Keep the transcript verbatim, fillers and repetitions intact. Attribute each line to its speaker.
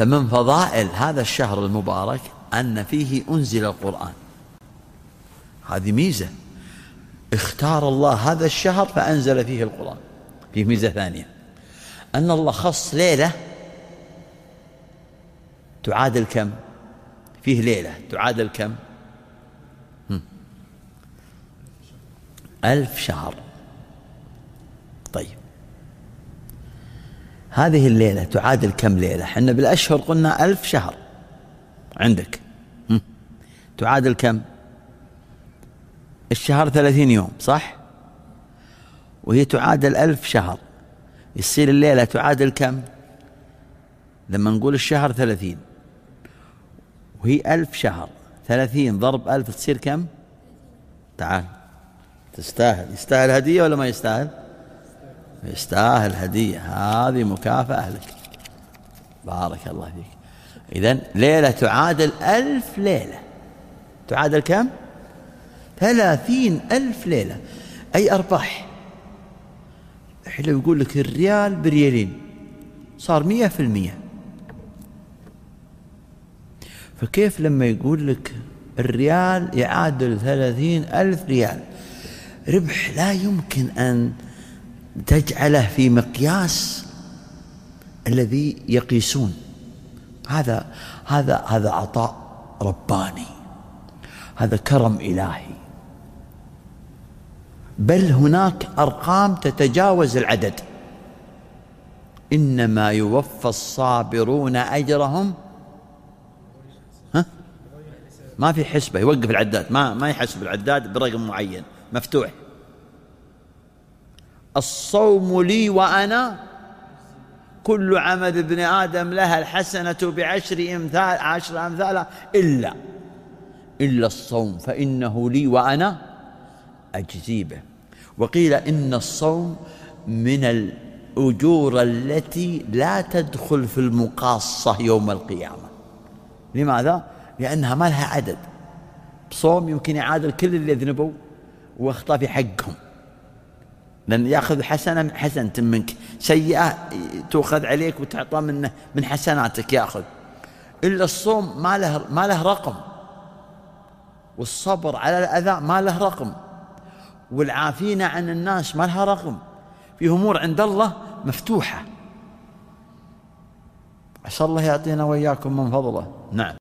Speaker 1: فمن فضائل هذا الشهر المبارك أن فيه أنزل القرآن. هذه ميزة، اختار الله هذا الشهر فأنزل فيه القرآن. فيه ميزة ثانية، أن الله خص ليلة تعادل كم؟ فيه ليلة تعادل كم؟ ألف شهر. طيب هذه الليلة تعادل كم ليلة؟ حنا بالأشهر قلنا ألف شهر، عندك تعادل كم؟ الشهر ثلاثين يوم صح؟ وهي تعادل ألف شهر، يصير الليلة تعادل كم؟ لما نقول الشهر ثلاثين وهي ألف شهر، ثلاثين ضرب ألف تصير كم؟ تعال تستاهل. يستاهل هدية ولا ما يستاهل؟ يستاهل هدية، هذه مكافأة لك. بارك الله فيك. إذن ليلة تعادل ألف ليلة، تعادل كم؟ ثلاثين ألف ليلة، أي أرباح. الحين لو يقول لك الريال بريالين صار مية في المية، فكيف لما يقول لك الريال يعادل ثلاثين ألف ريال؟ ربح لا يمكن أن تجعله في مقياس الذي يقيسون. هذا هذا هذا عطاء رباني، هذا كرم إلهي. بل هناك أرقام تتجاوز العدد. إنما يوفى الصابرون أجرهم، ها؟ ما في حسبة، يوقف العداد، ما ما يحسب العداد برقم معين مفتوح. الصوم لي وأنا كل عمل ابن آدم لها الحسنة بعشر أمثال عشر أمثالها إلا إلا الصوم فإنه لي وأنا أجزي به. وقيل إن الصوم من الأجور التي لا تدخل في المقاصة يوم القيامة. لماذا؟ لأنها ما لها عدد. صوم يمكن يعادل كل اللي ذنبوا واخطأ في حقهم، لأن يأخذ حسنة من حسنة منك، سيئة تأخذ عليك وتعطى من من حسناتك يأخذ. إلا الصوم ما له ما له رقم، والصبر على الأذى ما له رقم، والعافين عن الناس ما لها رقم. في أمور عند الله مفتوحة. عسى الله يعطينا وإياكم من فضله. نعم.